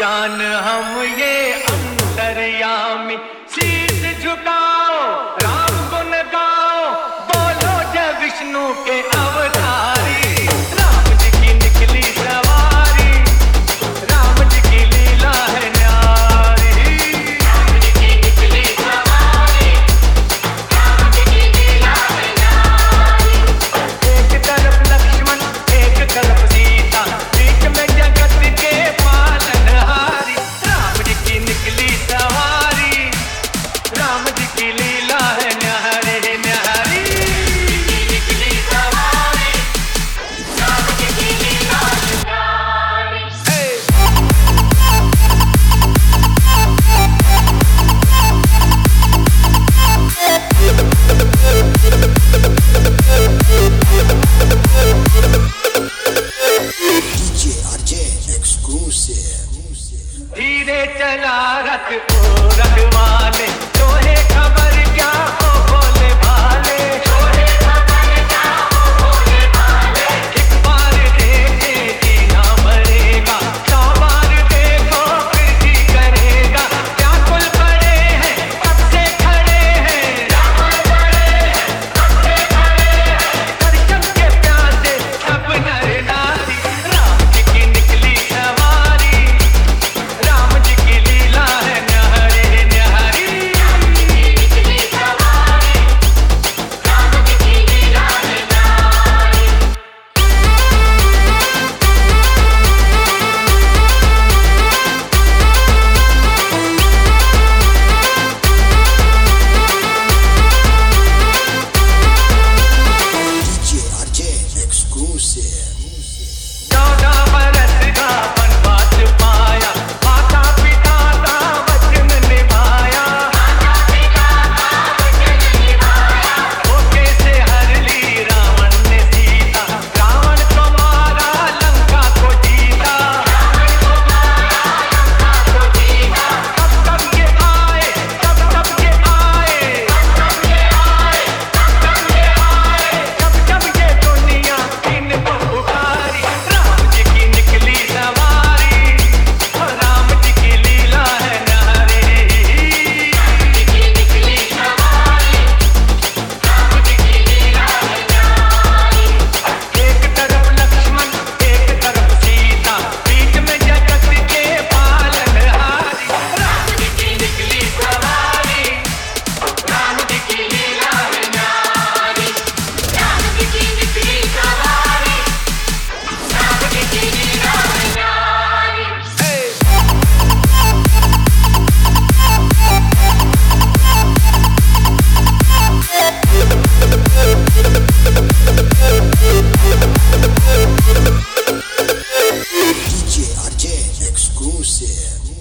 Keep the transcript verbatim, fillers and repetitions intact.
जान हम ये अंतर्यामी, शीश झुकाओ राम गुण गाओ, बोलो जय विष्णु के अवतारी। राम जी की निकली सवारी, राम जी की लीला है न्यारी। राम जी की निकली सवारी, राम जी की लीला है न्यारी। एक तरफ लक्ष्मण एक तरफ सीता, बीच में जगत के पालनहारी। राम जी की निकली सवारी, राम जी की लीला है न्यारी न्यारी। निकली सवारी, राम जी की लीला है न्यारी। DJ RJ exclusive. धीरे चला रथ को रखवाले, तोहे खबर क्या हो भोले भाले। तोहे खबर क्या हो भोले भाले। एक बार देखे जीना मरेगा, सौ बार देखो फिर जी करेगा। व्याकुल पड़े हैं कब से खड़े हैं, व्याकुल पड़े हैं कब से खड़े हैं। दर्शन के प्यासे सब नर नारी। राम जी की निकली सवारी, राम जी की लीला है न्यारी न्यारी। राम जी की निकली सवारी, राम जी की लीला है न्यारी। DJ RJ exclusive. चौदह बरस का वनवास पाया, माता पिता का वचन निभाया। माता पिता का वचन निभाया। धोखे से हर ली रावण ने सीता, रावण को मारा लंका को जीता। रावण को मारा लंका को जीता। कब कब ये आए कब कब ये आए, कब कब ये आए कब कब ये आए। जब जब ये दुनिया इनको पुकारी। राम जी की निकली सवारी, राम जी की लीला है न्यारी। राम जी की निकली सवारी, राम जी की लीला है न्यारी। एक तरफ लक्ष्मण एक तरफ सीता, बीच में जगत के पालनहारी। राम जी की निकली सवारी, राम जी की लीला है न्यारी। राम जी की निकली सवारी, राम जी की लीला है न्यारी। DJ RJ exclusive.